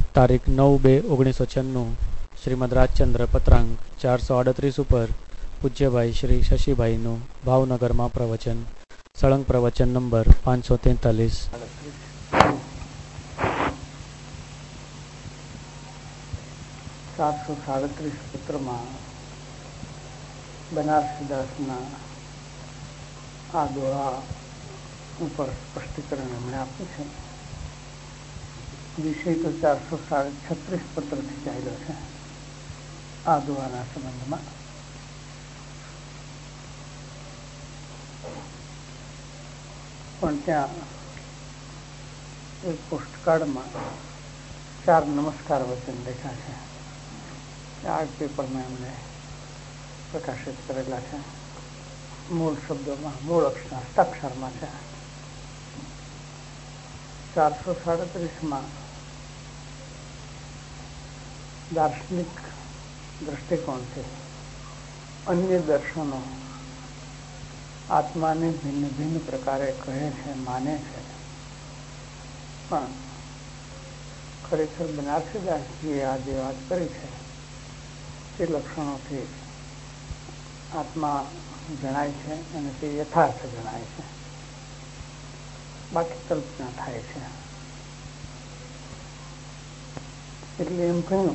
તારીખ 9/2/1996 શ્રીમદ રાજચંદ્ર પત્રાંક 438 ઉપર પૂજ્યભાઈ શ્રી શશીભાઈનું ભાવનગરમાં પ્રવચન. સળંગ પ્રવચન નંબર 543. 437 પત્રમાં બનારસીદાસના આ દોહા ઉપર સ્પષ્ટીકરણ એમણે આપ્યું છે. વિષય તો 436 પત્રથી ચાલ્યો છે આ દોહાના સંબંધમાં. પણ ત્યાં એક પોસ્ટકાર્ડમાં 4 નમસ્કાર વચન લખ્યા છે. આર્ટ પેપરમાં એમણે પ્રકાશિત કરેલા છે. મૂળ શબ્દોમાં, મૂળ હસ્તાક્ષરમાં છે. 437માં દાર્શનિક દ્રષ્ટિકોણથી અન્ય દર્શનો આત્માને ભિન્ન ભિન્ન પ્રકારે કહે છે, માને છે. પણ ખરેખર બનારસીદાસજીએ આ જે વાત કરી છે તે લક્ષણોથી આત્મા જણાય છે અને તે યથાર્થ જણાય છે, બાકી કલ્પના થાય છે. એટલે એમ કહ્યું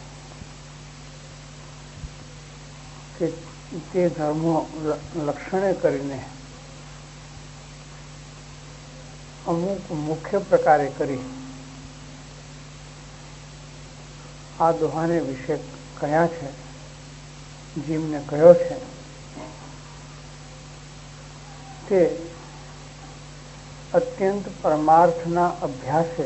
કે તે ધર્મો લક્ષણે કરીને અમુક મુખ્ય પ્રકારે કરી આ દોહાને વિશે કયા છે, જીવને કયો છે, તે અત્યંત પરમાર્થના અભ્યાસે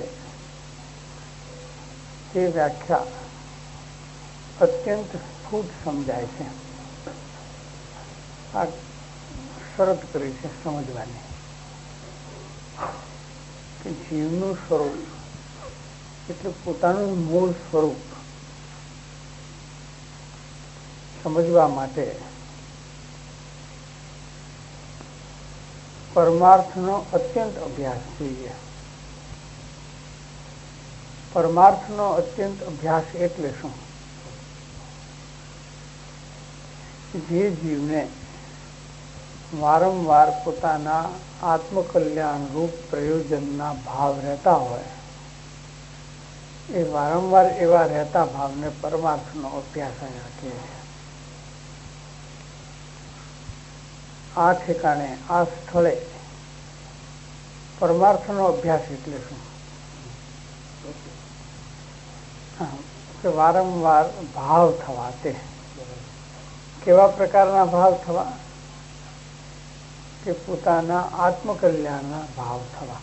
તે વ્યાખ્યા અત્યંત સ્ફૂટ સમજાય છે. આ શરત કરી છે સમજવાની કે જીવનું સ્વરૂપ એટલે પોતાનું મૂળ સ્વરૂપ સમજવા માટે પરમાર્થનો અત્યંત અભ્યાસ જોઈએ. પરમાર્થનો અત્યંત અભ્યાસ એટલે શું? જે જીવને વારંવાર પોતાના આત્મકલ્યાણ રૂપ પ્રયોજનના ભાવ રહેતા હોય, એ વારંવાર એવા રહેતા ભાવને પરમાર્થનો અભ્યાસ અહીંયા કહે છે. આ ઠેકાણે, આ સ્થળે પરમાર્થનો અભ્યાસ એટલે શું? કે વારંવાર ભાવ થવા. તે કેવા પ્રકારના ભાવ થવા? કે પોતાના આત્મકલ્યાણના ભાવ થવા.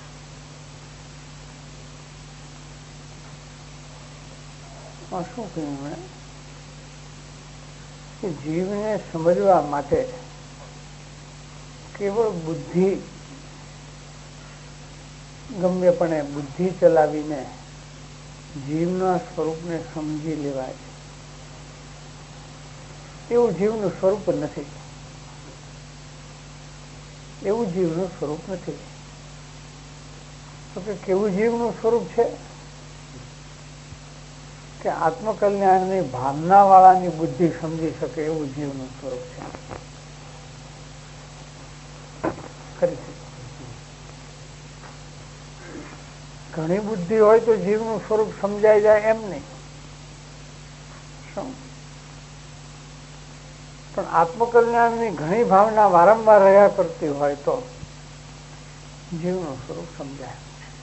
શું કહ્યું મેં? કે જીવને સમજવા માટે કેવળ બુદ્ધિ, ગમ્યપણે બુદ્ધિ ચલાવીને જીવના સ્વરૂપને સમજી લેવાય એવું જીવનું સ્વરૂપ નથી. એવું જીવનું સ્વરૂપ નથી. તો કે કેવું જીવનું સ્વરૂપ છે? કે આત્મકલ્યાણની ભાવના વાળાની બુદ્ધિ સમજી શકે એવું જીવનું સ્વરૂપ છે. ઘણી બુદ્ધિ હોય તો જીવનું સ્વરૂપ સમજાઈ જાય એમ નહીં. પણ આત્મકલ્યાણની ઘણી ભાવના વારંવાર રહ્યા કરતી હોય તો જીવનું સ્વરૂપ સમજાય.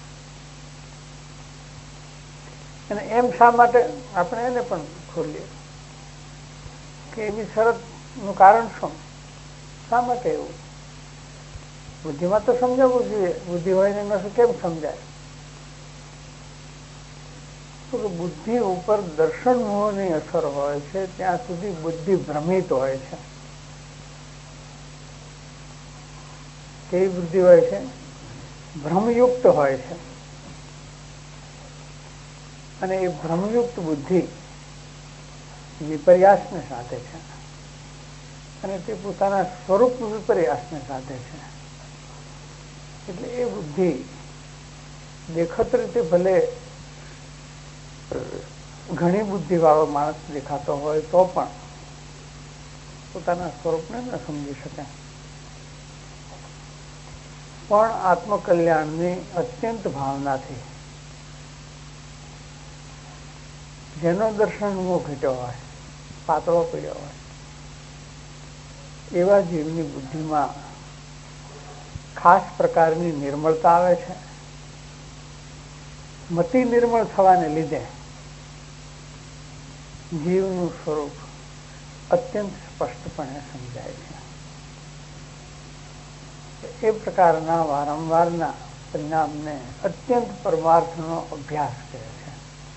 અને એમ શા માટે? આપણે એને પણ ખોલીએ કે એવી શરતનું કારણ શું? શા માટે એવું? બુદ્ધિમાં તો સમજાવવું જોઈએ. બુદ્ધિ હોય ને એમાં કેમ સમજાય? તો બુદ્ધિ ઉપર દર્શન મોહની અસર હોય છે ત્યાં સુધી બુદ્ધિ ભ્રમિત હોય છે. કેવી બુદ્ધિ હોય છે? ભ્રમયુક્ત હોય છે. અને એ ભ્રમયુક્ત બુદ્ધિ વિપર્યાસને સાધે છે અને તે પોતાના સ્વરૂપ વિપર્યાસને સાધે છે. એટલે એ બુદ્ધિ દેખત રીતે ભલે ઘણી બુદ્ધિવાળો માણસ દેખાતો હોય તો પણ પોતાના સ્વરૂપને ન સમજી શકે. પણ આત્મકલ્યાણની અત્યંત ભાવનાથી જેનો દર્શન મોહ ઘટ્યો હોય, પાતળો પડ્યો હોય, એવા જીવની બુદ્ધિમાં ખાસ પ્રકારની નિર્મળતા આવે છે. મતિ નિર્મળ થવાને લીધે જીવનું સ્વરૂપ અત્યંત સ્પષ્ટપણે સમજાય છે. એ પ્રકારના વારંવારના પરિણામને અત્યંત પરમાર્થનો અભ્યાસ કહે છે.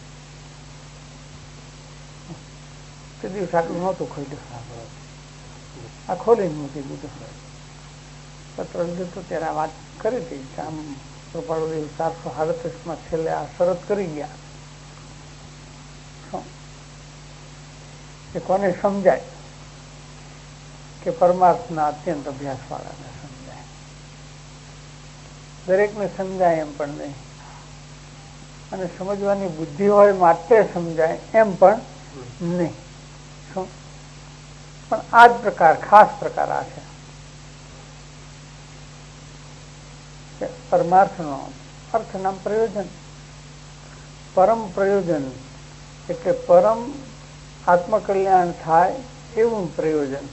તે દિવસ આટલું નહોતું ખોલ્યું, આ ખોલીને મૂકી દીધું. પત્ર લીધું તો ત્યારે વાત કરી હતી. આમ કૃપાળુ 437 છેલ્લે આ શરત કરી ગયા કે કોને સમજાય કે પરમાર્થના અત્યંત અભ્યાસ વાળાને સમજાય. દરેકને સમજાય એમ પણ નહીં, અને સમજવાની બુદ્ધિ હોય માટે સમજાય એમ પણ નહીં. શું પણ આ જ પ્રકાર, ખાસ પ્રકાર આ છે કે પરમાર્થનો અર્થ નામ પ્રયોજન. પરમ પ્રયોજન એટલે પરમ આત્મકલ્યાણ થાય એવું પ્રયોજન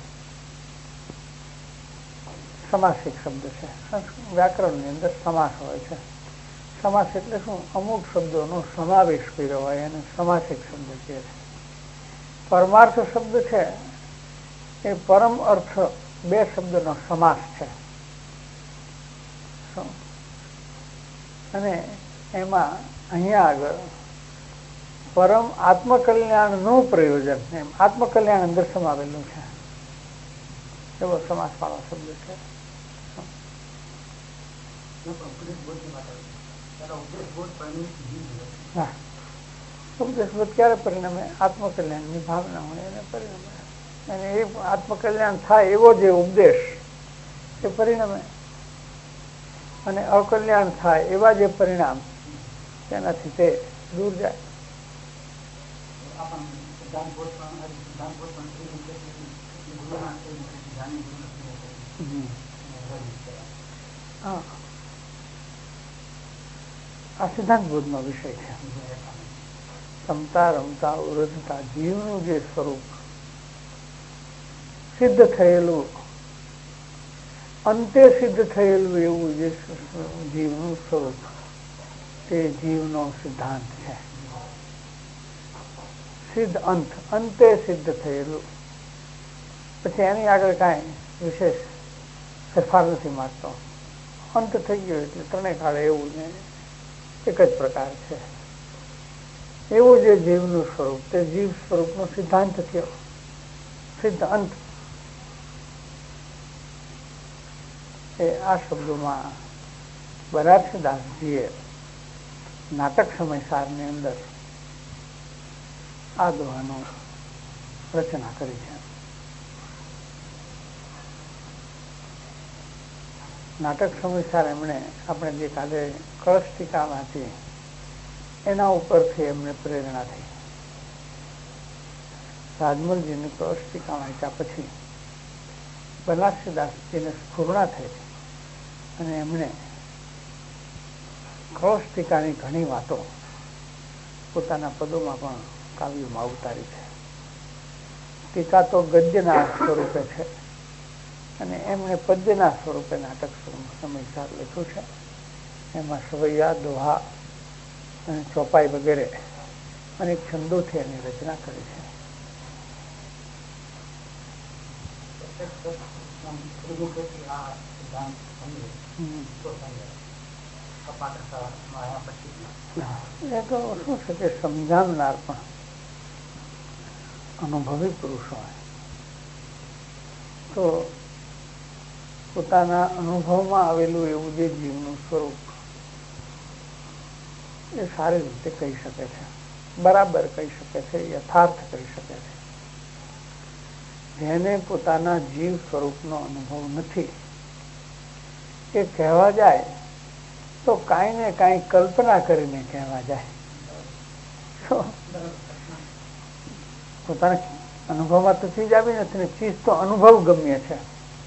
સમાસિક શબ્દ છે. વ્યાકરણની અંદર સમાસ હોય છે. સમાસ એટલે શું? અમુક શબ્દોનો સમાવેશ કર્યો હોય એને સમાસિક શબ્દ કહે છે. પરમાર્થ શબ્દ છે એ પરમ અર્થ બે શબ્દનો સમાસ છે. અને એમાં અહીંયા આગળ પરમ આત્મકલ્યાણનું પ્રયોજન, એમ આત્મકલ્યાણ અંદર સમાવેલું છે એવો સમાસ વાળો શબ્દ છે. ઉપદેશબોધ ક્યારે પરિણમે? આત્મકલ્યાણની ભાવના હોય એને પરિણમે. અને એ આત્મકલ્યાણ થાય એવો જે ઉપદેશ એ પરિણમે, અને અકલ્યાણ થાય એવા જે પરિણામ તેનાથી તે દૂર જાય. હા, આ સિદ્ધાંત બોધનો વિષય છે. રમતા રમતા ઉરજતા જીવનું જે સ્વરૂપ સિદ્ધ થયેલું, અંતે સિદ્ધ થયેલું એવું જે જીવનું સ્વરૂપ, તે જીવનો સિદ્ધાંત છે. સિદ્ધ અંત, અંતે સિદ્ધ થયેલું. પછી એની આગળ કાંઈ વિશેષ ફેરફાર નથી માગતો. અંત થઈ ગયો એટલે ત્રણેય કાળે એવું ને એક જ પ્રકાર છે. એવું જે જીવનું સ્વરૂપ, તે જીવ સ્વરૂપનો સિદ્ધાંત થયો, સિદ્ધ અંત. એ આ શબ્દોમાં બનારસીદાસજીએ નાટક સમયસારની અંદર આ દોહાનું રચના કરી છે. નાટક સમયસાર એમણે આપણે જે કાલે કળશ ટીકા વાંચી એના ઉપરથી એમને પ્રેરણા થઈ. રાજમલજીની કળશ ટીકા વાંચ્યા પછી બનારસીદાસજીને સ્ફુરણા થઈ અને એમણે કળશ ટીકાની ઘણી વાતો પોતાના પદોમાં પણ કાવ્યોમાં ઉતારી છે. ટીકા તો ગદ્યના સ્વરૂપે છે અને એમણે પદ્યના સ્વરૂપે નાટક સમયસાર લખ્યું છે. એમાં સવૈયા, દોહા અને ચોપાઈ વગેરે અનેક છંદોથી એની રચના કરી છે. એ તો શું છે કે સમજાવનાર પણ અનુભવી પુરુષ હોય તો પોતાના અનુભવમાં આવેલું એવું જે જીવનું સ્વરૂપ એ સારી રીતે કહી શકે છે, બરાબર કહી શકે છે, યથાર્થ કહી શકે છે. જેને પોતાના જીવ સ્વરૂપનો અનુભવ નથી એ કહેવા જાય તો કાંઈ ને કાંઈ કલ્પના કરીને કહેવા જાય. પોતાના અનુભવમાં તો ચીજ આવી નથી ને, ચીજ તો અનુભવ ગમ્ય છે.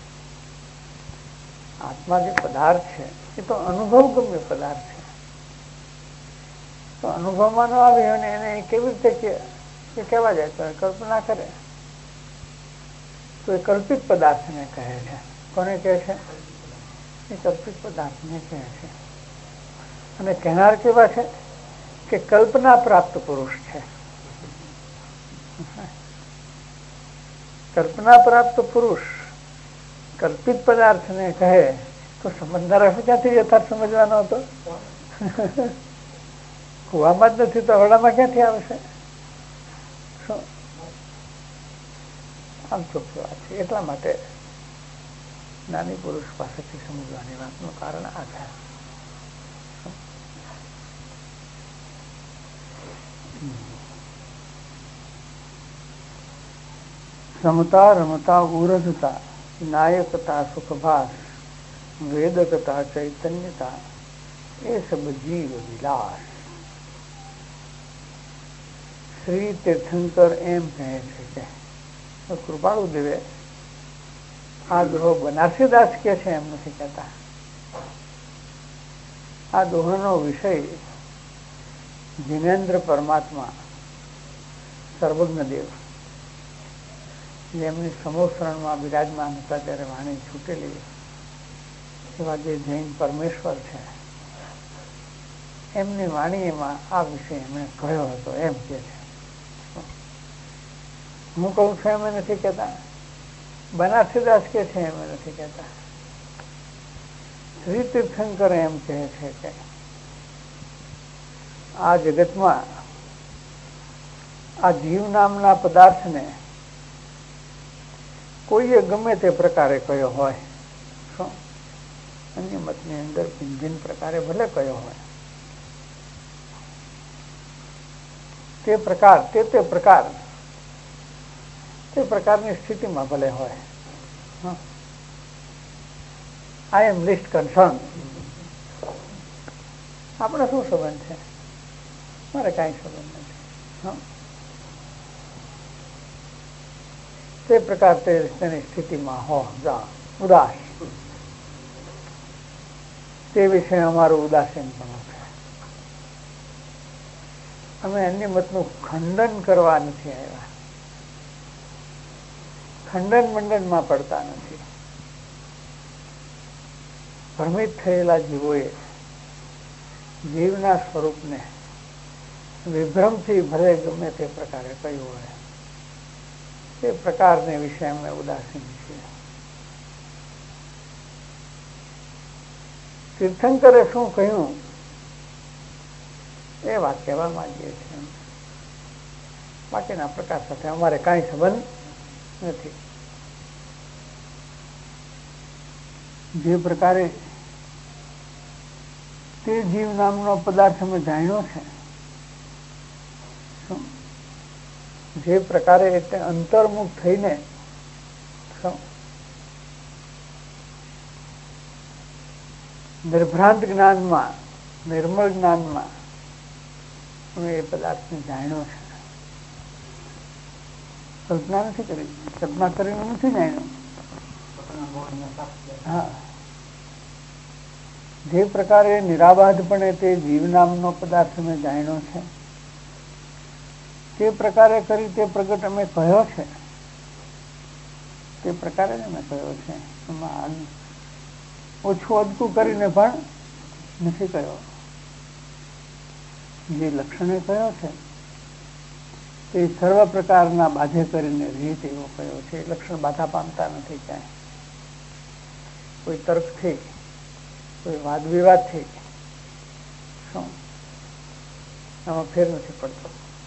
આત્મા જે પદાર્થ છે એ તો અનુભવ ગમ્ય પદાર્થ છે. તો અનુભવમાં ન આવ્યો ને એને કેવી રીતે કહેવા જાય તો કલ્પના કરે તો એ કલ્પિત પદાર્થને કહે છે. કોને કહે છે? એ કલ્પિત પદાર્થને કહે છે. અને કહેનાર કેવા છે કે કલ્પના પ્રાપ્ત પુરુષ છે. કલ્પના પ્રાપ્ત પુરુષ કલ્પિત પદાર્થને કહે તો સમજનાર ક્યાંથી યથાર્થ સમજવાનો હતો? કુવામાં જ નથી તો હવડામાં ક્યાંથી આવશે? આમ ચોખ્ખી વાત છે. એટલા માટે જ્ઞાની પુરુષ પાસેથી સમજવાની વાતનું કારણ આ છે. સમતા રમતા ઉરજતા નાયકતા સુખભાસ વેદકતા ચૈતન્યતા એ સબ જીવ વિલાસ. શ્રી તીર્થંકર એમ કહે છે કે કૃપાળુ દેવે આ દોહો બનારસીદાસ કે છે એમ નથી કહેતા. આ દોહાનો વિષય જીનેન્દ્ર પરમાત્મા સર્વજ્ઞ દેવ જેમની સમોસરણમાં બિરાજમાન હતા ત્યારે વાણી છૂટેલી એવા જે જૈન પરમેશ્વર છે એમની વાણીમાં આ વિષય એમણે કહ્યો હતો એમ કે છે. હું કહું છું એમ નથી કહેતા, બનારસીદાસ કે છે એમ નથી કહેતા. શ્રી તીર્થંકર એમ કહે છે કે આ જગતમાં આ જીવ નામના પદાર્થને કોઈએ ગમે તે પ્રકારે કયો હોય, અન્ય મતની અંદર ભિન્ન પ્રકારે ભલે કયો હોય, તે પ્રકાર તે પ્રકારની સ્થિતિમાં ભલે હોય. I am least concern. આપણે શું સંબંધ છે? મારે કાંઈ સંબંધ નથી. તે પ્રકાર તેની સ્થિતિમાં હો જા ઉદાસ, તે વિશે અમારું ઉદાસીન પણ છે. અમે અન્ય મતનું ખંડન કરવા નથી આવ્યા, ખંડન મંડનમાં પડતા નથી. ભ્રમિત થયેલા જીવોએ જીવના સ્વરૂપને વિભ્રમથી ભલે ગમે તે પ્રકારે કહ્યું હોય તે પ્રકારને વિશે અમે ઉદાસીન છીએ. તીર્થંકરે શું કહ્યું એ વાત કહેવા માંગીએ છીએ. બાકીના પ્રકાર સાથે અમારે કાંઈ સંબંધ નથી. જે પ્રકારે તે જીવ નામનો પદાર્થ અમે જાણ્યો છે, જે પ્રકારે એટલે અંતર્મુખ થઈને નિર્ભ્રાંત જ્ઞાનમાં, નિર્મળ જ્ઞાનમાં અમે એ પદાર્થને જાણ્યો છે. કલ્પના નથી કરી, કલ્પના કરીને નથી જાણ્યો. હા, જે પ્રકારે નિરાબાધપણે તે જીવ નામનો પદાર્થ અમે જાણ્યો છે તે પ્રકારે કરી તે પ્રગટ અમે કહ્યો છે, તે પ્રકારે જ અમે કહ્યો છે. એમાં ઓછું અદકું કરીને પણ નથી કહ્યો. જે લક્ષણે કહ્યો છે તે સર્વ પ્રકારના બાધ્ય કરીને રીત એવો કહ્યો છે. એ લક્ષણ બાધા પામતા નથી ક્યાંય. કોઈ તર્કથી, કોઈ વાદ વિવાદથી શું આમાં ફેર નથી પડતો.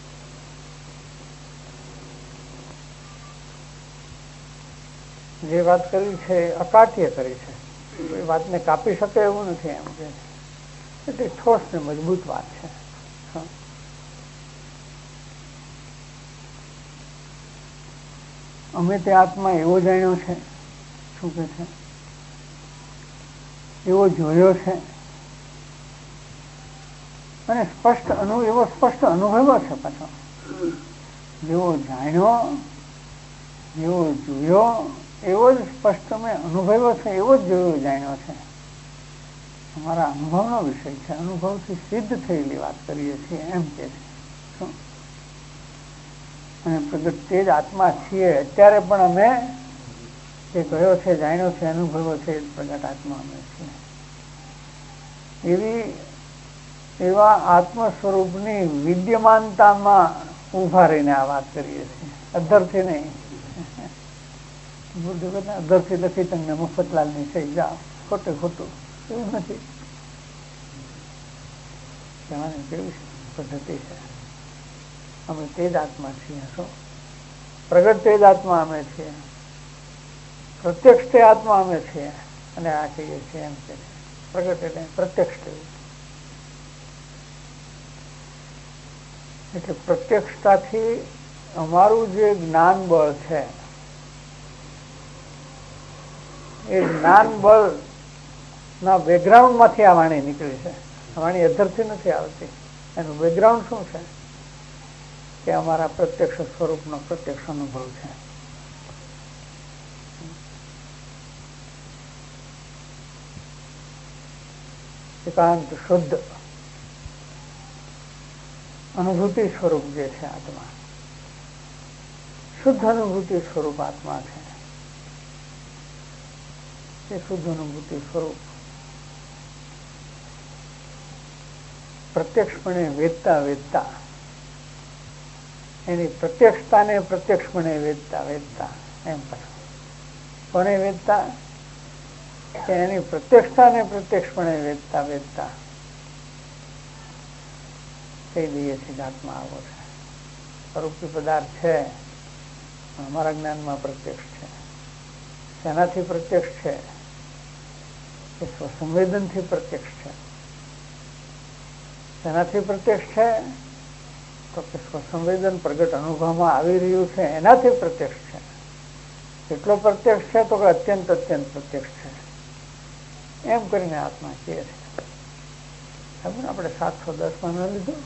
જે વાત કરી છે અકાટ્ય કરી છે, કોઈ વાતને કાપી શકે એવું નથી. એમ કે એટલી ઠોસ ને મજબૂત વાત છે. અમે તે આત્મા એવો જાણ્યો છે, શું કે છે, એવો જોયો છે અને એવો સ્પષ્ટ અનુભવ્યો છે પાછો. જેવો જાણ્યો, જેવો જોયો, એવો જ સ્પષ્ટ મેં અનુભવ્યો છે, એવો જ જોયો જાણ્યો છે. અમારા અનુભવનો વિષય છે, અનુભવથી સિદ્ધ થયેલી વાત કરીએ છીએ એમ કે છે. અને પ્રગટ તે જ આત્મા છીએ. અત્યારે પણ અમે જે કયો છે, જાણ્યો છે, અનુભવ્યો છે, પ્રગટ આત્મા અમે છીએ. એવા આત્મ સ્વરૂપની વિદ્યમાનતામાં ઉભા રહીને આ વાત કરીએ છીએ, અધરથી નહીં. અધરથી લખી તમને મફતલાલની સહી જાઓ, ખોટું એવું નથી કહેવાની. કેવી પદ્ધતિ છે. અમે તે જ આત્મા છીએ. શું પ્રગટ તે જ આત્મા અમે છીએ, પ્રત્યક્ષ તે આત્મા અમે છીએ. અને આ કહીએ છીએ એમ કે પ્રગટ એટલે પ્રત્યક્ષ થયું. એટલે પ્રત્યક્ષતાથી અમારું જે જ્ઞાન બળ છે, એ જ્ઞાન બળ ના બેકગ્રાઉન્ડ માંથી આ વાણી નીકળી છે. આ વાણી અધરથી નથી આવતી. એનું બેકગ્રાઉન્ડ શું છે કે અમારા પ્રત્યક્ષ સ્વરૂપનો પ્રત્યક્ષ અનુભવ છે. એકાંત શુદ્ધ અનુભૂતિ સ્વરૂપ જે છે આત્મા, શુદ્ધ અનુભૂતિ સ્વરૂપ આત્મા છે. એ શુદ્ધ અનુભૂતિ સ્વરૂપ પ્રત્યક્ષપણે વેદતા એની પ્રત્યક્ષતાને પ્રત્યક્ષપણે વેદતા એમ પાછું. કોને વેદતા? કે એની પ્રત્યક્ષતાને પ્રત્યક્ષપણે વેદતા કહી દઈએ છીએ. આત્મા આવો છે, સ્વરૂપી પદાર્થ છે, અમારા જ્ઞાનમાં પ્રત્યક્ષ છે. શેનાથી પ્રત્યક્ષ છે? એ સ્વસંવેદનથી પ્રત્યક્ષ છે. શેનાથી પ્રત્યક્ષ છે? તો કે સ્વસંવેદન પ્રગટ અનુભવમાં આવી રહ્યું છે એનાથી પ્રત્યક્ષ છે. કેટલો પ્રત્યક્ષ છે? તો કે અત્યંત પ્રત્યક્ષ છે. એમ કરીને આત્મા કહે છે. આપણે 710 માં લીધું.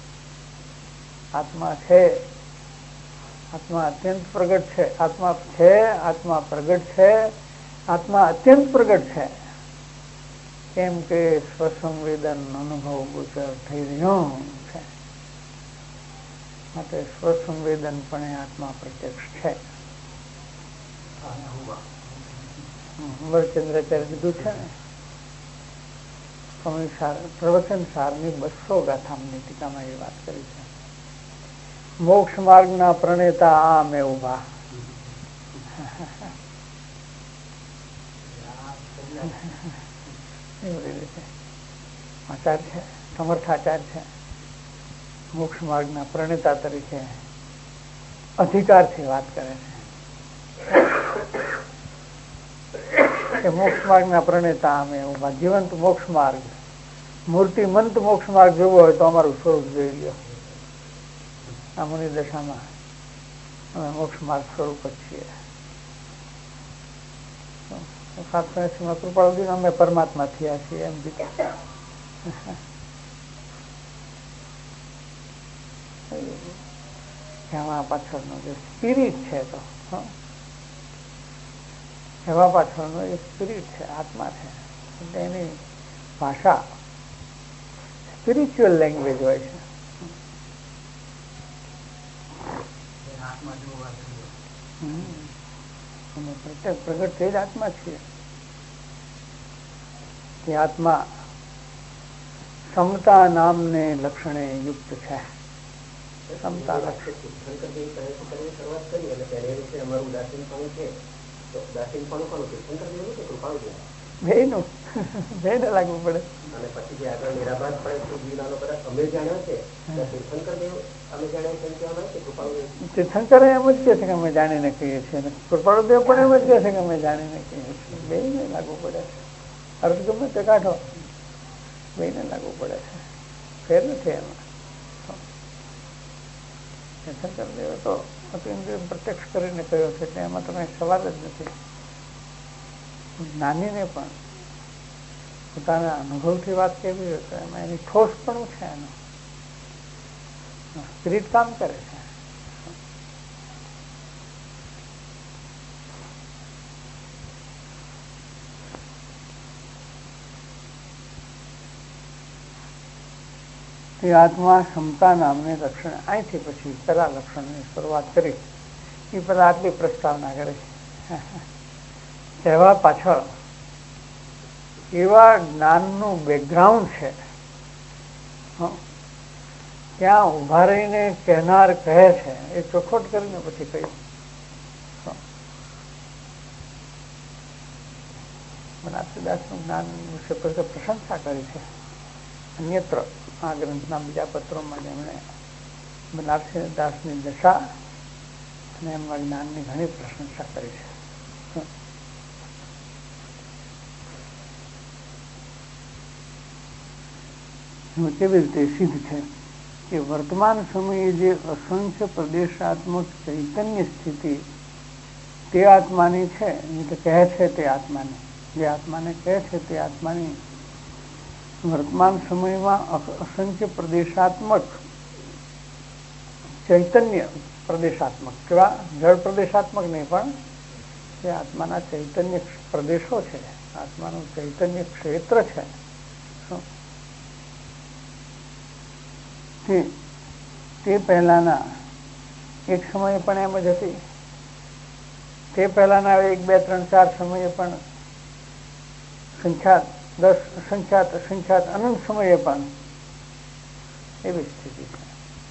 આત્મા છે, આત્મા અત્યંત પ્રગટ છે. આત્મા છે, આત્મા પ્રગટ છે, આત્મા અત્યંત પ્રગટ છે. કેમ કે સ્વસંવેદન અનુભવ ગોચર થઈ રહ્યો છે. માટે સ્વસંવેદનપણે આત્મા પ્રત્યક્ષ છે. ચંદ્રાચાર્ય કીધું છે ને, પ્રવચન સારની 200 ગાથામની ટીકામાં એ વાત કરી છે. મોક્ષ માર્ગના પ્રણેતા આ મેં ઉભા. એવી રીતે આચાર્ય છે, સમર્થાચાર્ય છે, મોક્ષ માર્ગના પ્રણેતા તરીકે અધિકારથી વાત કરે છે કે મોક્ષ માર્ગના પ્રણેતા અમે ઉભા. જીવંત મોક્ષ માર્ગ, મૂર્તિમંત મોક્ષ માર્ગ જોવો હોય તો અમારું સ્વરૂપ જોઈ લ્યો. આ મુનિ દશામાં અમે મોક્ષ માર્ગ સ્વરૂપ જ છીએ. 780 કૃપાળુજી અમે પરમાત્મા થયા છીએ એમ કીધું. એમાં પાછળનો જે સ્પિરિટ છે, તો એવા પાછળનો એ સ્પિરિટ છે, આત્મા છે. એટલે એની ભાષા સ્પિરિચ્યુઅલ લેંગ્વેજ હોય છે. અમે પ્રત્યેક પ્રગટ થઈ જ આત્મા છીએ. કે આત્મા સમતા નામને લક્ષણે યુક્ત છે. સમતા બેને લાગવું પડે. અને પછી જે આગળ નિરાભાસ અમે જાણ્યો છે તીર્થંકર એમ જ કહે છે કે અમે જાણીને કહીએ છીએ. કૃપાળુદેવ પણ એમ જ કહે છે કે અમે જાણીને કહીએ છીએ. બેને લાગુ પડે. અર્થ ગમે તે કાઢો, બેને લાગુ પડે છે. ફેર નથી એમાં. તીર્થંકરદેવે તો પ્રત્યક્ષ કરીને કહ્યો છે એટલે એમાં તમે સવાલ જ નથી. જ્ઞાનીને પણ પોતાના અનુભવથી વાત કેવી હોય તો એમાં એની ઠોસ પણ છે. એનો સ્પિરિટ કામ કરે છે. એ આત્મા ક્ષમતા નામની લક્ષણ, અહીંથી પછી પેલા લક્ષણની શરૂઆત કરી. એ પેલા આટલી પ્રસ્તાવના કરે છે. કહેવા પાછળ એવા જ્ઞાનનું બેકગ્રાઉન્ડ છે. ત્યાં ઉભા રહીને કહેનાર કહે છે એ ચોખવટ કરીને પછી કહ્યું. બનારસીદાસનું જ્ઞાન વિશે પ્રશંસા કરી છે. અન્યત્ર આ ગ્રંથના બીજા પત્રોમાં જેમણે બનારસીદાસની દશા અને એમના જ્ઞાનની ઘણી પ્રશંસા કરી છે. કેવી રીતે સિદ્ધ છે કે વર્તમાન સમયે જે અસંખ્ય પ્રદેશાત્મક ચૈતન્ય સ્થિતિ તે આત્માની છે, એ કહે છે તે આત્માની, જે આત્માને કહે છે તે આત્માની વર્તમાન સમયમાં અસંખ્ય પ્રદેશાત્મક ચૈતન્ય પ્રદેશાત્મક, કેવા જળ પ્રદેશાત્મક નહીં, પણ જે આત્માના ચૈતન્ય પ્રદેશો છે, આત્માનું ચૈતન્ય ક્ષેત્ર છે, તે પહેલાના એક સમયે પણ એમ જ હતી. તે પહેલાના 1, 2, 3, 4 સમયે પણ સંખ્યાત 10 સંખ્યાત અસંખ્યાત અનંત સમયે પણ એવી સ્થિતિ છે.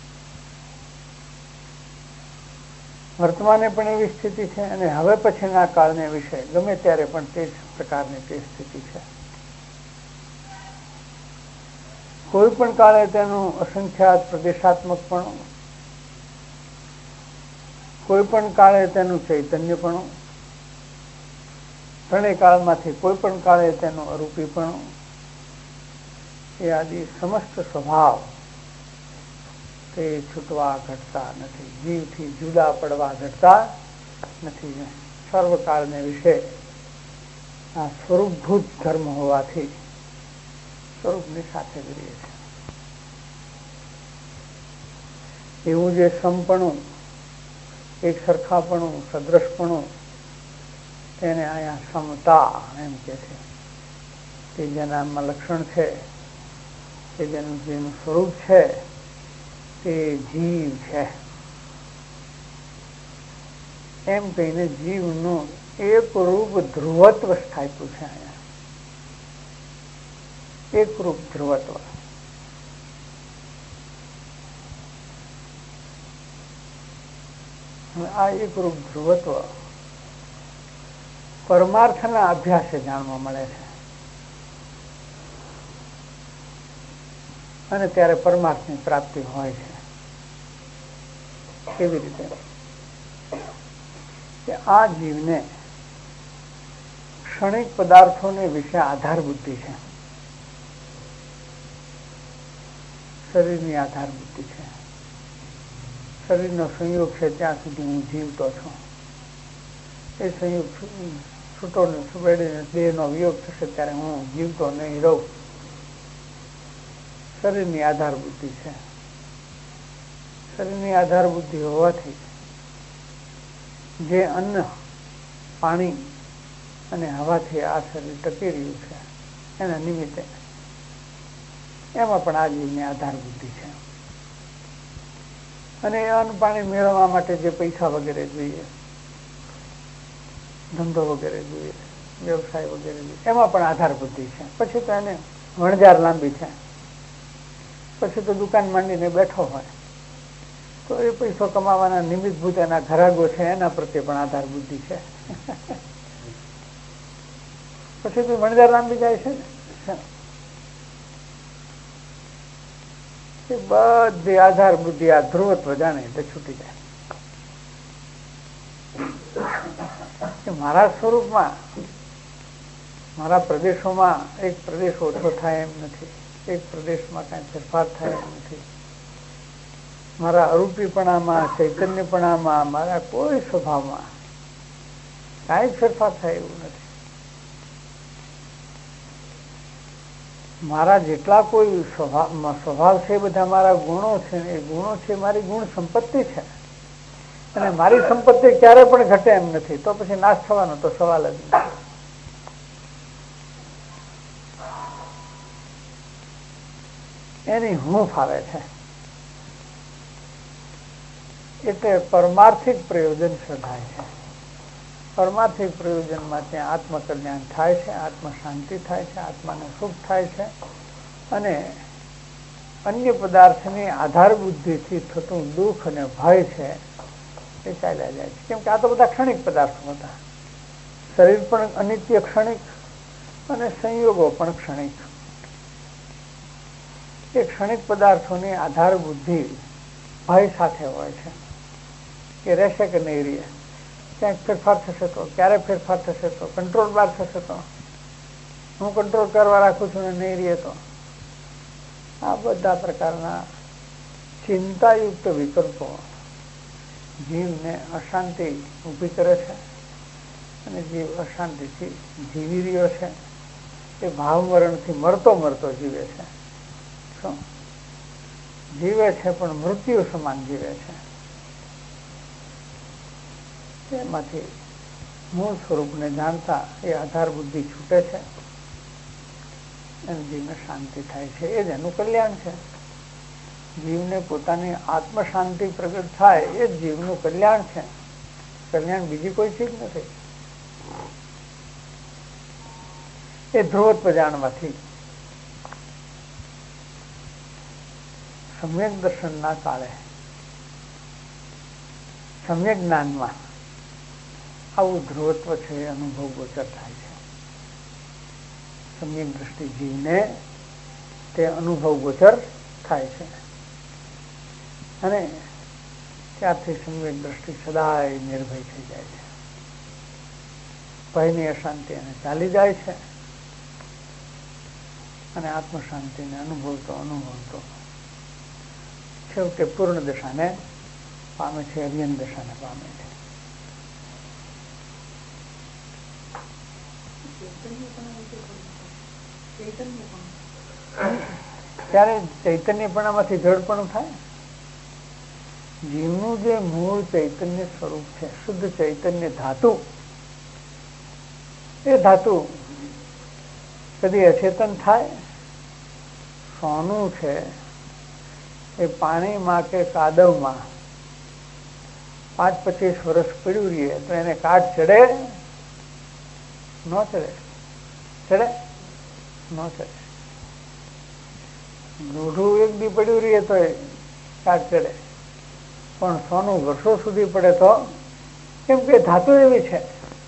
વર્તમાને પણ એવી સ્થિતિ છે અને હવે પછીના કાળને વિશે ગમે ત્યારે પણ તે જ પ્રકારની તે સ્થિતિ છે. કોઈ પણ કાળે તેનું અસંખ્યાત પ્રદેશાત્મકપણું, કોઈ પણ કાળે તેનું ચૈતન્યપણું, ત્રણેય કાળમાંથી કોઈ પણ કાળે તેનું અરૂપીપણું, એ આદિ સમસ્ત સ્વભાવ તે છૂટવા ઘટતા નથી, જીવથી જુદા પડવા ઘટતા નથી. સર્વકાળને વિશે આ સ્વરૂપભૂત ધર્મ હોવાથી સ્વરૂપની સાથે જ રહીએ છે. એવું જે સમપણું, એક સરખાપણું, સદ્રશપણું, તેને અહીંયા સમતા એમ કે છે. તે જેનામાં લક્ષણ છે, તે જેનું સ્વરૂપ છે, તે જીવ છે એમ કહીને જીવનું એકરૂપ ધ્રુવત્વ સ્થાપ્યું છે. અહીંયા એકરૂપ ધ્રુવત્વ. આ એકરૂપ ધ્રુવત્વ પરમાર્થના અભ્યાસે જાણવા મળે છે અને ત્યારે પરમાર્થની પ્રાપ્તિ હોય છે. કેવી રીતે કે આ જીવને ક્ષણિક પદાર્થોને વિશે આધાર બુદ્ધિ છે, શરીરની આધાર બુદ્ધિ છે. શરીરનો સંયોગ છે ત્યાં સુધી હું જીવતો છું. એ સંયોગ છૂટો ને છુબેડીને દેહનો વિયોગ થશે ત્યારે હું જીવતો નહીં રહું. શરીરની આધાર બુદ્ધિ છે. શરીરની આધાર બુદ્ધિ હોવાથી જે અન્ન, પાણી અને હવાથી આ શરીર ટકી રહ્યું છે એના નિમિત્તે એમાં પણ આ જીવની આધાર બુદ્ધિ છે. અને એ અન્ન પાણી મેળવવા માટે જે પૈસા વગેરે જોઈએ, ધંધો વગેરે જોઈએ, વ્યવસાય વગેરે જોઈએ, એમાં પણ આધાર બુદ્ધિ છે. પછી તો એને વણજાર લાંબી છે, પછી તો દુકાન માંડીને બેઠો હોય તો એ પૈસો કમાવાના નિમિત્તભૂત એના ઘરાગો છે એના પ્રત્યે પણ આધાર બુદ્ધિ છે. પછી તો વણજાર લાંબી જાય છે ને. એ બધી આધાર બુદ્ધિ આ ધ્રુવત્વ જાણે એટલે છૂટી જાય. મારા સ્વરૂપમાં, મારા પ્રદેશોમાં એક પ્રદેશ ઓછો થાય એમ નથી, એક પ્રદેશમાં કાંઈ ફેરફાર થાય એમ નથી. મારા અરૂપીપણામાં, ચૈતન્યપણામાં, મારા કોઈ સ્વભાવમાં કાંઈ ફેરફાર થાય એવું નથી. મારા જેટલા કોઈ સ્વભાવ છે, બધા મારા ગુણો છે. એ ગુણો છે મારી ગુણ સંપત્તિ છે, અને મારી સંપત્તિ ક્યારે પણ ઘટે એમ નથી. તો પછી નાશ થવાનો તો સવાલ જ નથી. એની હું ફાવે છે, એટલે પરમાર્થિક પ્રયોજન શોધાય છે. પરમાર્થિક પ્રયોજનમાં ત્યાં આત્મકલ્યાણ થાય છે, આત્મ શાંતિ થાય છે, આત્માને સુખ થાય છે, અને અન્ય પદાર્થની આધાર બુદ્ધિથી થતું દુઃખ અને ભય છે એ ચાલ્યા જાય છે. કેમ કે આ તો બધા ક્ષણિક પદાર્થો હતા. શરીર પણ અનિત્ય ક્ષણિક અને સંયોગો પણ ક્ષણિક. એ ક્ષણિક પદાર્થોની આધાર બુદ્ધિ ભય સાથે હોય છે કે રહેશે કે નહીં રહે, ક્યાંક ફેરફાર થશે તો, ક્યારે ફેરફાર થશે તો, કંટ્રોલ બહાર થશે તો, હું કંટ્રોલ કરવા રાખું છું ને નહીં રહે તો. આ બધા પ્રકારના ચિંતાયુક્ત વિકલ્પો જીવને અશાંતિ ઊભી કરે છે, અને જીવ અશાંતિથી જીવી રહ્યો છે. એ ભાવમરણથી મરતો જીવે છે. શું જીવે છે પણ મૃત્યુ સમાન જીવે છે. એમાંથી મૂળ સ્વરૂપને જાણતા એ આધાર બુદ્ધિ છૂટે છે અને જીવને શાંતિ થાય છે. એ જ એનું કલ્યાણ છે. જીવને પોતાની આત્મ શાંતિ પ્રગટ થાય એ જ જીવનું કલ્યાણ છે. કલ્યાણ બીજી કોઈ ચીજ નથી. એ ધ્રુવત્વ જાણવાથી સમ્યક દર્શનના કાળે, સમ્યક જ્ઞાનમાં આવું ધ્રુવત્વ છે એ અનુભવ ગોચર થાય છે. સમ્યક દ્રષ્ટિ જીવને તે અનુભવ ગોચર થાય છે, અને ત્યારથી સમ્યક દ્રષ્ટિ સદાય નિર્ભય થઈ જાય છે. ભયની અશાંતિ એને ચાલી જાય છે, અને આત્મ શાંતિને અનુભવતો છેવટે પૂર્ણ દશાને પામે છે, અર્યન દશાને પામે છે. ત્યારે ચૈતન્યપણામાંથી જડપણું થાય. જીવનું જે મૂળ ચૈતન્ય સ્વરૂપ છે, શુદ્ધ ચૈતન્ય ધાતુ, એ ધાતુ કદી અચેતન થાય. સોનું છે એ પાણીમાં કે કાદવમાં 5-25 વર્ષ પડ્યું રહીએ તો એને કાટ ચડે? ન ચડે. ચડે? ન ચડે. લોઢું એક દી પડ્યું રહીએ તો કાટ ચડે, પણ સોનું વર્ષો સુધી પડે તો? કેમ કે ધાતુ એવી છે,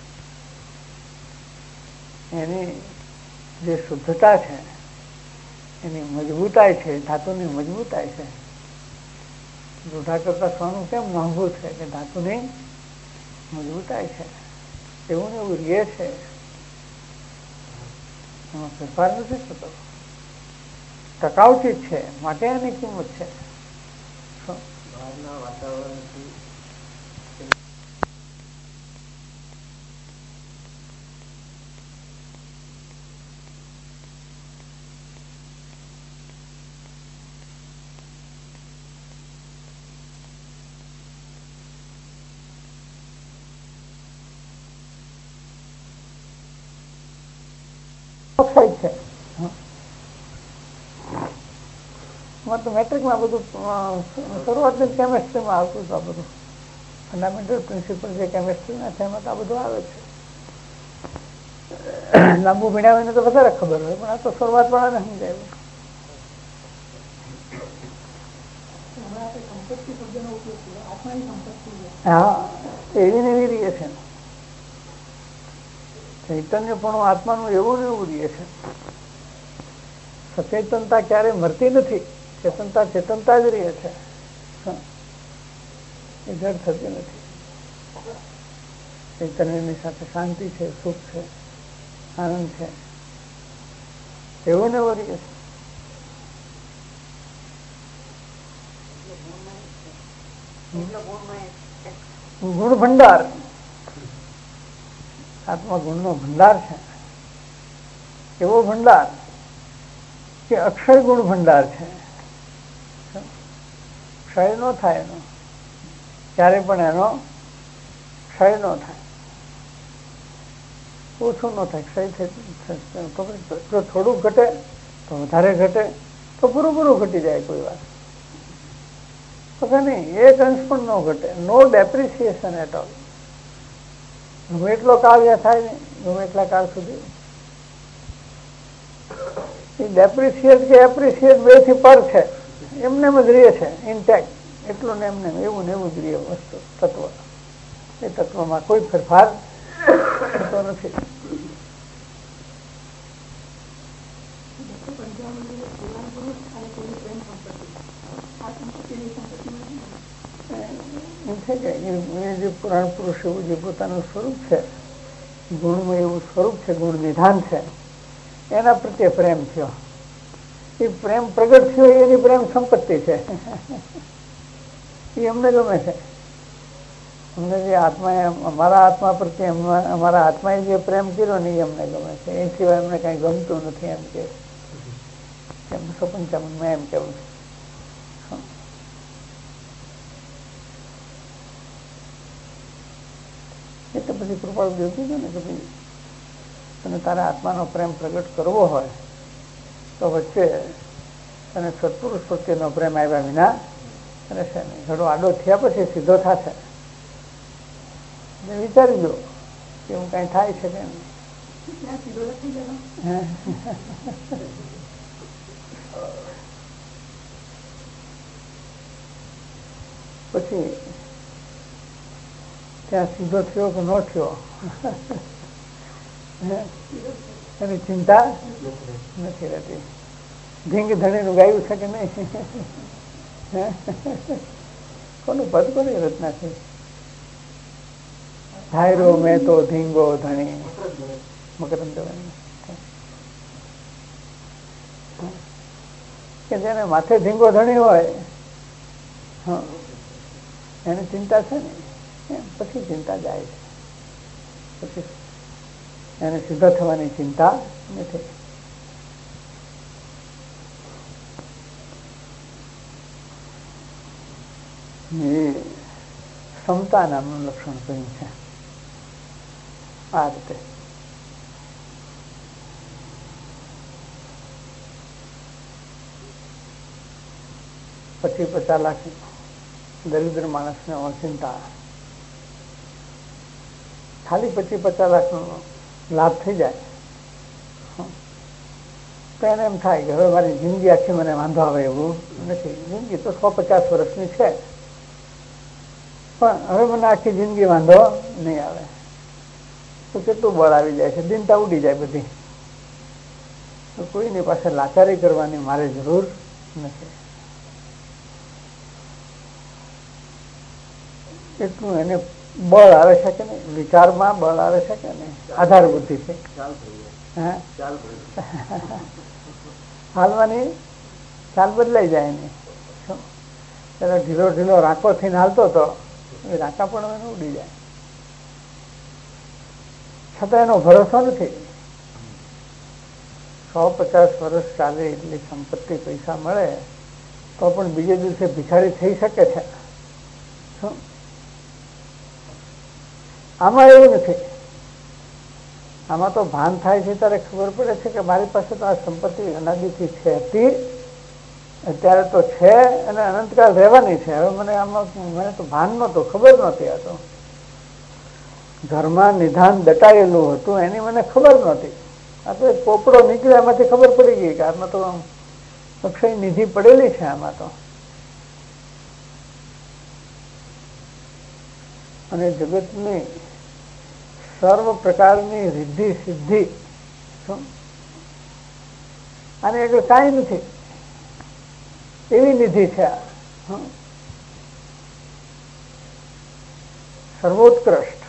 એની જે શુદ્ધતા છે, એની મજબૂતાઈ છે, ધાતુની મજબૂતાઈ છે. લોઢા કરતા સોનું કેમ મોંઘું છે? કે ધાતુની મજબૂતાઈ છે. એવું ને એવું રહે છે, એમાં ફેરફાર નથી થતો. ટકાઉ ચીજ છે, માટે એની કિંમત છે. બહારના વાતાવરણથી છે. તો મેટ્રિકમાં બધું શરૂઆતની કેમેસ્ટ્રીમાં આવતું હતું. આ બધું ફંડામેન્ટલ પ્રિન્સિપલ જે કેમેસ્ટ્રીના છે એમાં તો આ બધું આવે છે. લાંબુ ભણ્યા હોય ને તો વધારે ખબર હોય, પણ આ તો શરૂઆત વાળાને સમજાય. હા, એવી ને એવી રહે છે. ચૈતન્ય પણ આત્માનું એવું ને એવું રહે છે. સચેતનતા ક્યારે મરતી નથી. ચેતનતા જ રહે છે, એ જડ થતી નથી. ચૈતન્યની સાથે શાંતિ છે, સુખ છે, આનંદ છે, એવું ને એવું રહે છે. ગુણ ભંડાર, આત્મા ગુણનો ભંડાર છે. એવો ભંડાર કે અક્ષય ગુણ ભંડાર છે, ક્ષય ન થાય એનો, ક્યારે પણ એનો ક્ષય ન થાય, ઓછું ન થાય, ક્ષય થાય. જો થોડુંક ઘટે તો વધારે ઘટે તો પૂરું ઘટી જાય કોઈ વાર, તો કે નહીં એક અંશ પણ ન ઘટે. No depreciation at all. ગમે એટલો કાળ થાય ને, ગમે એટલા કાળ સુધી એ ડેપ્રિસિએટ કે એપ્રિસિએટ બે થી પર છે, એમને જ રહે છે ઇન્ટેક્ટ. એટલું ને એમને એવું ને એવું જ રહે વસ્તુ, તત્વ. એ તત્વમાં કોઈ ફેરફાર થતો નથી. જે પુરાણ પુરુષ એવું જે પોતાનું સ્વરૂપ છે, ગુણમાં એવું સ્વરૂપ છે, ગુણ નિધાન છે, એના પ્રત્યે પ્રેમ થયો. એ પ્રેમ પ્રગટ થયો એની પ્રેમ સંપત્તિ છે. એ અમને ગમે છે. અમને જે આત્મા, અમારા આત્મા પ્રત્યે અમારા આત્માએ જે પ્રેમ કર્યો ને એ અમને ગમે છે. એ સિવાય અમને કઈ ગમતું નથી. એમ કે 155 એમ કેવું છે. એટલે પછી કૃપાળુ દેવ કીધું ને કે ભાઈ તને તારા આત્માનો પ્રેમ પ્રગટ કરવો હોય તો વચ્ચે તને સત્પુરુષ પ્રત્યેનો પ્રેમ આવ્યા વિના રહેશે નહીં. ઘડો આડો થયા પછી સીધો થશે. વિચારી લો કે એવું કઈ થાય છે કે પછી ત્યાં સીધો થયો કે ન થયો એની ચિંતા નથી રહેતી. ધીંગ ધણીનું ગાયું છે કે નહીં? કોનું પદ કોની રચના છે? ધાયરો મેં તો ધીંગો ધણી, મકરંદ કે જેને માથે ધીંગો ધણી હોય એની ચિંતા છે ને, પછી ચિંતા જાય છે. પછી એને સીધા થવાની ચિંતા નથી. એ સમતા નામનું લક્ષણ કહ્યું છે. આ રીતે પછી 50 લાખ દરિદ્ર માણસને અચિંતા ખાલી 50 લાખનો લાભ થઈ જાય તો એને એમ થાય કે હવે મારી જિંદગી આખી મને વાંધો આવે એવું નથી. જિંદગી તો 150 વર્ષની છે, પણ હવે મને આખી જિંદગી વાંધો નહીં આવે. તો કેટલું બળ આવી જાય છે, દિનતા ઉડી જાય બધી. તો કોઈની પાસે લાચારી કરવાની મારે જરૂર નથી. એટલું એને બળ આવે છે કે નહીં, વિચારમાં બળ આવે છે કે નહીં, આધાર બુદ્ધિ છે. હાલવાની ચાલ બદલાઈ જાય નહીં. પેલા ઢીલો ઢીલો રાંકો થઈને હાલતો હતો, એ રાંકા પણ એને ઉડી જાય. છતાં એનો ભરોસો નથી. 150 વર્ષ ચાલે એટલી સંપત્તિ પૈસા મળે તો પણ બીજે દિવસે ભિખારી થઈ શકે છે. આમાં એવું નથી. આમાં તો ભાન થાય છે ત્યારે ખબર પડે છે કે મારી પાસે તો આ સંપત્તિ અનાદિથી છે, હતી, અત્યારે તો છે અને અનંતકાળ રહેવાની છે. હવે મને આમાં મને તો ભાન નહોતું, ખબર નહોતી. આ તો ઘરમાં નિધાન દટાયેલું હતું એની મને ખબર નહોતી. આ તો એક પોપડો નીકળ્યો એમાંથી ખબર પડી ગઈ કે આમાં તો અક્ષય નિધિ પડેલી છે. આમાં તો અને જગતની સર્વ પ્રકારની રિદ્ધિ સિદ્ધિ આને આગળ કાંઈ નથી એવી નિધિ છે. સર્વોત્કૃષ્ટ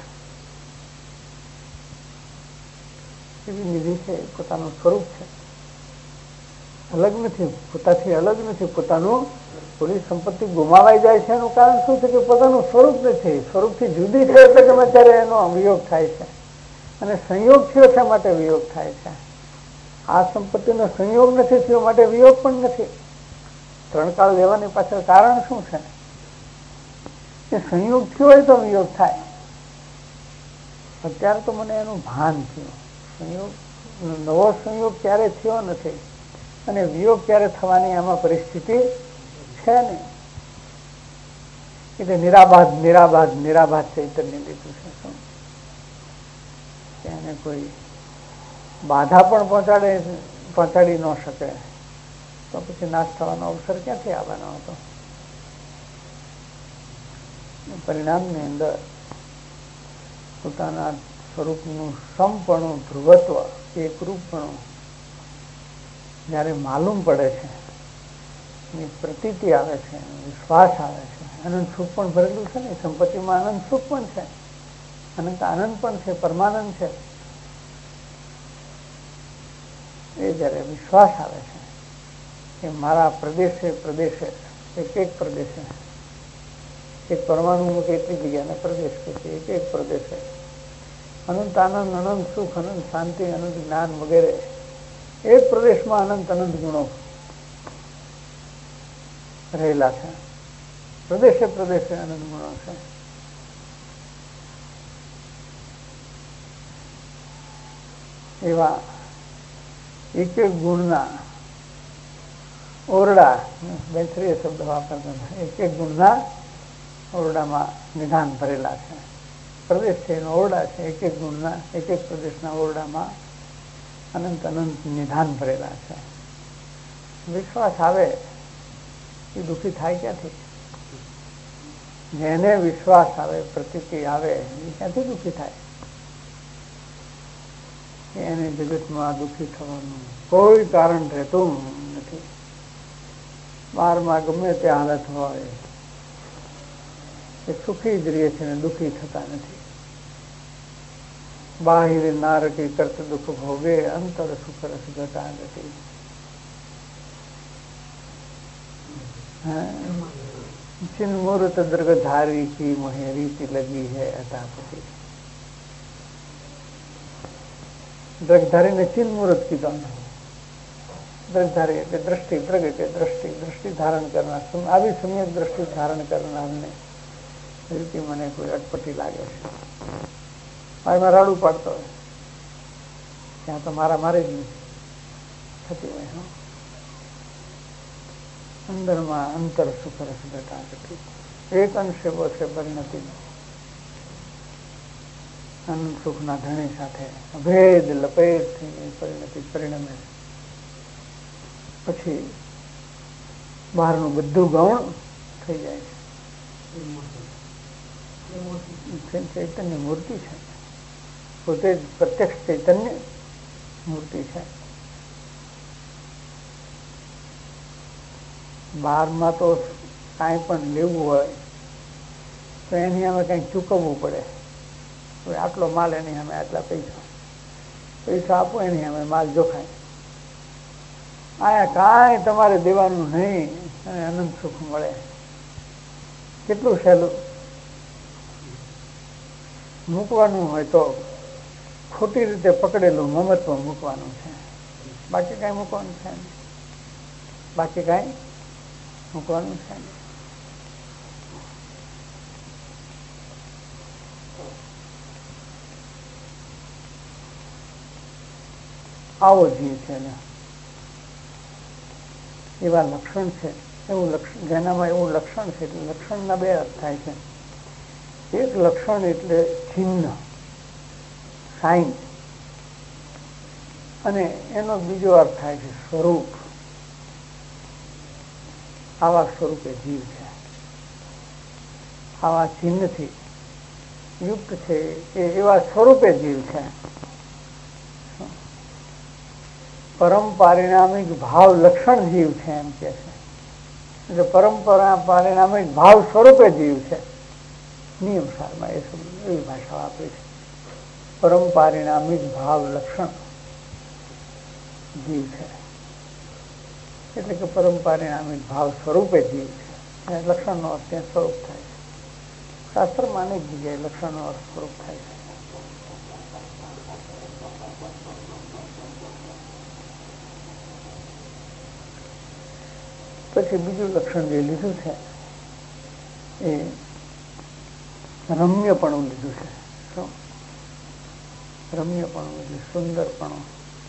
એવી નિધિ છે. પોતાનું સ્વરૂપ છે, અલગ નથી, પોતાથી અલગ નથી. પોતાનું થોડી સંપત્તિ ગુમાવાઈ જાય છે એનું કારણ શું છે કે પોતાનું સ્વરૂપ નથી. સ્વરૂપથી જુદી છે એટલે કે ત્યારે એનો વિયોગ થાય છે, અને સંયોગ થયો છે માટે વિયોગ થાય છે. આ સંપત્તિનો સંયોગ નથી થયો માટે વિયોગ પણ નથી. ત્રણ કાળ લેવાની પાછળ કારણ શું છે? એ સંયોગ થયો હોય તો વિયોગ થાય. અત્યારે તો મને એનું ભાન થયું. સંયોગ નવો સંયોગ ક્યારે થયો નથી અને વિયોગ ક્યારે થવાની આમાં પરિસ્થિતિ છે નહીં. એટલે નિરાબાધ ચૈતન્ય લીધું છે. શું એને કોઈ બાધા પણ પહોંચાડી ન શકે તો પછી નાશ થવાનો અવસર ક્યાંથી આવવાનો હતો? પરિણામની અંદર પોતાના સ્વરૂપનું સમપણું, ધ્રુવત્વ, એકરૂપપણું જ્યારે માલુમ પડે છે, એની પ્રતીતિ આવે છે, વિશ્વાસ આવે છે, અનંત સુખ પણ ભરેલું છે ને, સંપત્તિમાં અનંત સુખ પણ છે, અનંત આનંદ પણ છે, પરમાનંદ છે. એ જયારે વિશ્વાસ આવે છે કે મારા પ્રદેશે એક પ્રદેશે એક પરમાણુ કેટલી જગ્યાને પ્રદેશ કે છે, એક પ્રદેશે અનંત આનંદ, અનંત સુખ, અનંત શાંતિ, અનંત જ્ઞાન વગેરે એક પ્રદેશમાં અનંત ગુણો રહેલા છે. પ્રદેશે અનંત ગુણો છે. એવા એક ગુણના ઓરડા, બેથરીય શબ્દ વાપરતા, એક ગુણના ઓરડામાં નિધાન ભરેલા છે. પ્રદેશ છે એનો ઓરડા છે, એક ગુણના, એક પ્રદેશના ઓરડામાં અનંત નિધાન ભરેલા છે. વિશ્વાસ આવે એ દુઃખી થાય ક્યાંથી? જેને વિશ્વાસ આવે, પ્રતીતિ આવે, એ ક્યાંથી દુઃખી થાય? એને જગતમાં દુઃખી થવાનું કોઈ કારણ રહેતું નથી. બહારમાં ગમે તે હાલત હોય એ સુખી જ રહે છે ને દુઃખી થતા નથી. બાહિર નારકી કરત દુઃખ ભોગે, અંતર સુખ રસ ઘટા નથી. चिन्मूर्त दृगधारी की मोहे रीति लगी है अतापति. दृगधारी ने चिन्मूर्त કીધો. दृगधारी એટલે દ્રષ્ટિ, દ્રગ એટલે દ્રષ્ટિ ધારણ કરનાર. આવી સમ્યક દ્રષ્ટિ ધારણ કરનારને રીતિ મને કોઈ અટપટી લાગે છે. એમાં રાડું પાડતો હોય ત્યાં તો મારી જ થતી હોય. અંદરમાં અંતર સુખ રસ ઘટા ઘટી. એક અંશે છે પરિણતિ અનંત સુખના ધણી સાથે અભેદ લપેટ પરિણતિ પરિણમે. પછી બહારનું બધું ગૌણ થઈ જાય છે. ચૈતન્ય મૂર્તિ છે, પોતે જ પ્રત્યક્ષ ચૈતન્ય મૂર્તિ છે. બહારમાં તો કાંઈ પણ લેવું હોય તો એની અમે કંઈક ચૂકવવું પડે. આટલો માલ એની અમે આટલા પૈસા આપો, એની અમે માલ જોખાય. અહીંયા કાંઈ તમારે દેવાનું નહીં અને અનંત સુખ મળે. કેટલું સહેલું. મૂકવાનું હોય તો ખોટી રીતે પકડેલું મમત્વ મૂકવાનું છે, બાકી કાંઈ મૂકવાનું છે નહીં. આવો જીવ છે ને એવા લક્ષણ છે. એવું લક્ષણ જેનામાં એવું લક્ષણ છે એટલે લક્ષણના બે અર્થ થાય છે. એક લક્ષણ એટલે ચિહ્ન, સાઇન, અને એનો બીજો અર્થ થાય છે સ્વરૂપ. આવા સ્વરૂપે જીવ છે, આવા ચિહ્નથી યુક્ત છે, એવા સ્વરૂપે જીવ છે. પરમ પારિણામિક ભાવ લક્ષણ જીવ છે એમ કે છે. એટલે પરંપરા પારિણામિક ભાવ સ્વરૂપે જીવ છે. નિયમ સારમાં એવી ભાષા વાપરી છે. પરમ પારિણામિક ભાવ લક્ષણ જીવ છે એટલે કે પરમ પારિણામિક ભાવ સ્વરૂપે જીવ છે. લક્ષણનો અર્થ ત્યાં સ્વરૂપ થાય છે. શાસ્ત્રમાં અનેક જગ્યાએ લક્ષણનો અર્થ સ્વરૂપ થાય છે. પછી બીજું લક્ષણ જે લીધું છે એ રમ્યપણું લીધું છે. શું? રમ્યપણું એટલે સુંદરપણું.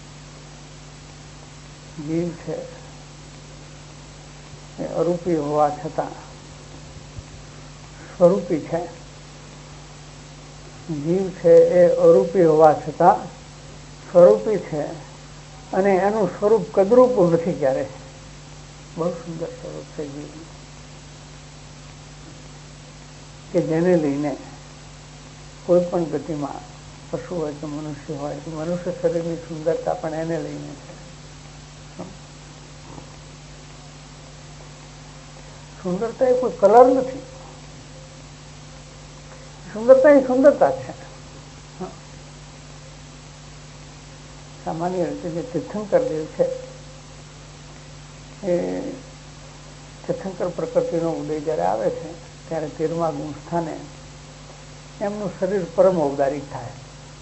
જીવ છે એ અરૂપી હોવા છતાં સ્વરૂપી છે. જીવ છે એ અરૂપી હોવા છતાં સ્વરૂપી છે, અને એનું સ્વરૂપ કદરૂપું નથી ક્યારે. બહુ સુંદર સ્વરૂપ છે જીવનું, કે જેને લઈને કોઈ પણ ગતિમાં પશુ હોય કે મનુષ્ય હોય, મનુષ્ય શરીરની સુંદરતા પણ એને લઈને છે. સુંદરતા એ કોઈ કલર નથી, સુંદરતા એ સુંદરતા છે. સામાન્ય રીતે જે તીર્થંકર દેવ છે એ તીર્થંકર પ્રકૃતિનો ઉદય જ્યારે આવે છે ત્યારે 13મા ગુણ સ્થાને એમનું શરીર પરમ ઔદારિક થાય.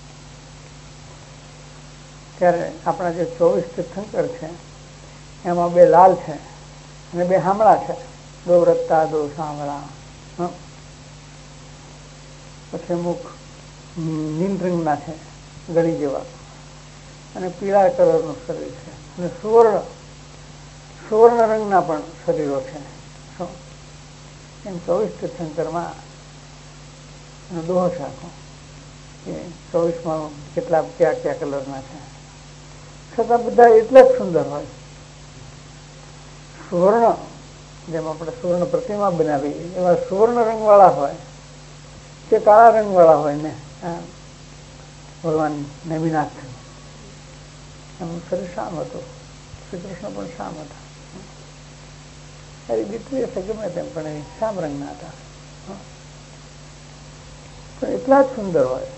ત્યારે આપણા જે 24 તીર્થંકર છે એમાં 2 લાલ છે અને 2 હામળા છે. 2 રત્તા 2 સાંવળા. પછી અમુક નીલ રંગના છે, ગળી જેવા, અને પીળા કલરનું શરીર છે, અને સુવર્ણ રંગના પણ શરીરો છે. એમ 24 તીર્થંકરમાં દોહ છે આખો, કે 24માં કેટલા કયા કલરના છે, છતાં બધા એટલા જ સુંદર હોય. સુવર્ણ, જેમ આપણે સુવર્ણ પ્રતિમા બનાવી એવા સુવર્ણ રંગવાળા હોય કે કાળા રંગવાળા હોય ને, ભગવાન નબીનાથ એમનું શરીર શામ હતું. શ્રી કૃષ્ણ પણ શામ હતા. એ દીકરી હશે ગમે તેમ, પણ એ શામ રંગના હતા. પણ એટલા જ સુંદર હોય.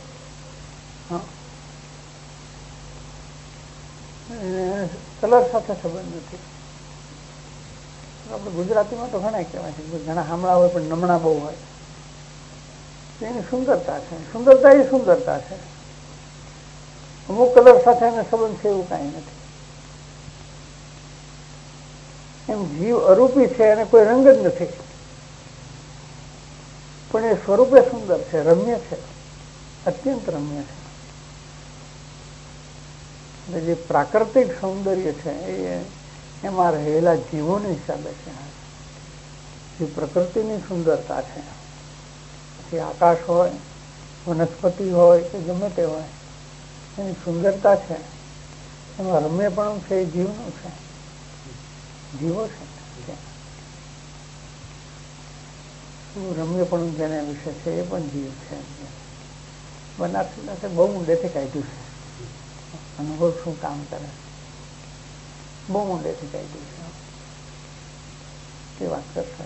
કલર સાથે સંબંધ નથી. આપણે ગુજરાતીમાં તો ઘણા કહેવાય છે, ઘણા હામળા હોય પણ નમણા બહુ હોય. એની સુંદરતા છે. સુંદરતા એ સુંદરતા છે. અમુક કલર સાથે એને સંબંધ છે એવું કાંઈ નથી. એમ જીવ અરૂપી છે અને કોઈ રંગ જ નથી, પણ એ સ્વરૂપે સુંદર છે, રમ્ય છે, અત્યંત રમ્ય છે. એટલે જે પ્રાકૃતિક સૌંદર્ય છે એ એમાં રહેલા જીવોને હિસાબે છે. જે પ્રકૃતિની સુંદરતા છે, પછી આકાશ હોય, વનસ્પતિ હોય કે ગમે તે હોય, એની સુંદરતા છે, એમાં રમ્યપણું છે એ જીવનું છે, જીવો છે. રમ્યપણું જેના વિશે છે એ પણ જીવ છે. બનારસી બહુ ઊંડેથી કાઢ્યું છે. અનુભવ શું કામ કરે, બહુ ઊંડેથી કાઢ્યું છે. એ વાત કરશે.